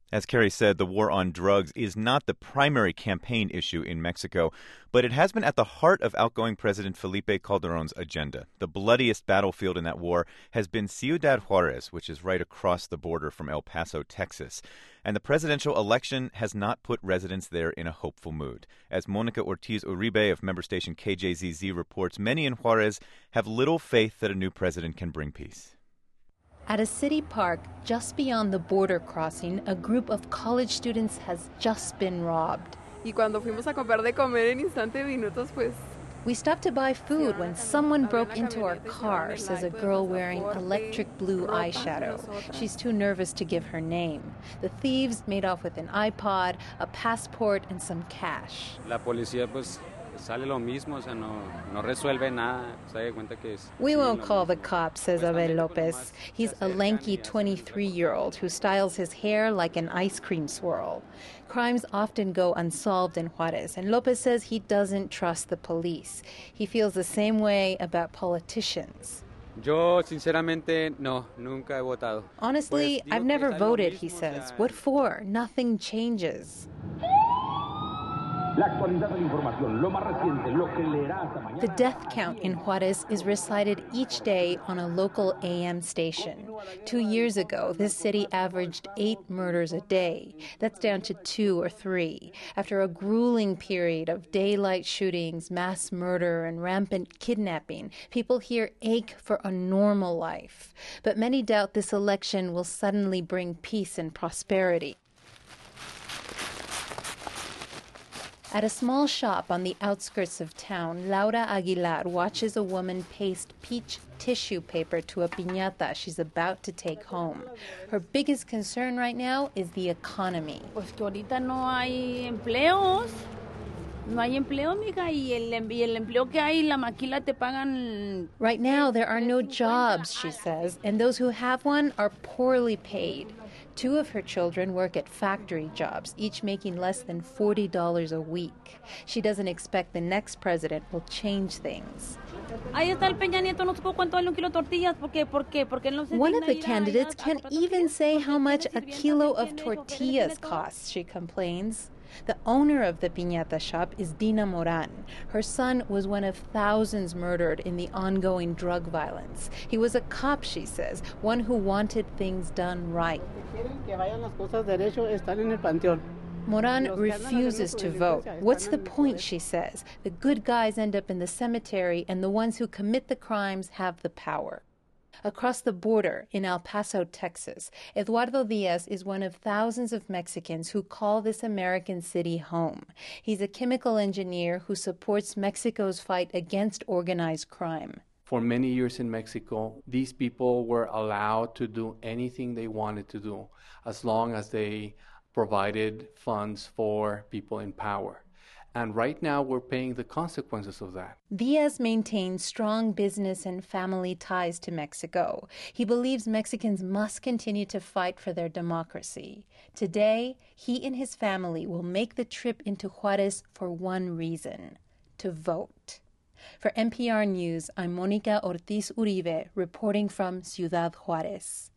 As Kerry said, the war on drugs is not the primary campaign issue in Mexico, but it has been at the heart of outgoing President Felipe Calderon's agenda. The bloodiest battlefield in that war has been Ciudad Juarez, which is right across the border from El Paso, Texas. And the presidential election has not put residents there in a hopeful mood. As Monica Ortiz Uribe of member station KJZZ reports, many in Juarez have little faith that a new president can bring peace. At a city park just beyond the border crossing, a group of college students has just been robbed. Y cuando fuimos a comprar de comer en instante minutos, pues. We stopped to buy food when someone broke into our car, says a girl wearing electric blue eyeshadow. She's too nervous to give her name. The thieves made off with an iPod, a passport, and some cash. La policía, pues, sale lo mismo, o sea, no resuelve nada. Se da cuenta que es. We won't call the cops, says Abel Lopez. He's a lanky 23-year-old who styles his hair like an ice cream swirl. Crimes often go unsolved in Juarez, and Lopez says he doesn't trust the police. He feels the same way about politicians. Yo, sinceramente, no, nunca he votado. Honestly, I've never voted, he says. What for? Nothing changes. The death count in Juarez is recited each day on a local AM station. 2 years ago, this city averaged 8 murders a day. That's down to 2 or 3. After a grueling period of daylight shootings, mass murder, and rampant kidnapping, people here ache for a normal life. But many doubt this election will suddenly bring peace and prosperity. At a small shop on the outskirts of town, Laura Aguilar watches a woman paste peach tissue paper to a piñata she's about to take home. Her biggest concern right now is the economy. Pues que ahorita no hay empleos. No hay empleo, mija, y el empleo que hay, la maquila te pagan. Right now, there are no jobs, she says, and those who have one are poorly paid. 2 of her children work at factory jobs, each making less than $40 a week. She doesn't expect the next president will change things. Ahí está el Peña Nieto, no supo cuánto vale un kilo de tortillas. ¿Por qué? Porque no se One of the candidates can't even say how much a kilo of tortillas costs, she complains. The owner of the piñata shop is Dina Moran. Her son was one of thousands murdered in the ongoing drug violence. He was a cop, she says, one who wanted things done right. Moran refuses to vote. What's the point, she says? The good guys end up in the cemetery, and the ones who commit the crimes have the power. Across the border in El Paso, Texas, Eduardo Diaz is one of thousands of Mexicans who call this American city home. He's a chemical engineer who supports Mexico's fight against organized crime. For many years in Mexico, these people were allowed to do anything they wanted to do as long as they provided funds for people in power. And right now, we're paying the consequences of that. Diaz maintains strong business and family ties to Mexico. He believes Mexicans must continue to fight for their democracy. Today, he and his family will make the trip into Juarez for one reason: to vote. For NPR News, I'm Monica Ortiz Uribe, reporting from Ciudad Juarez.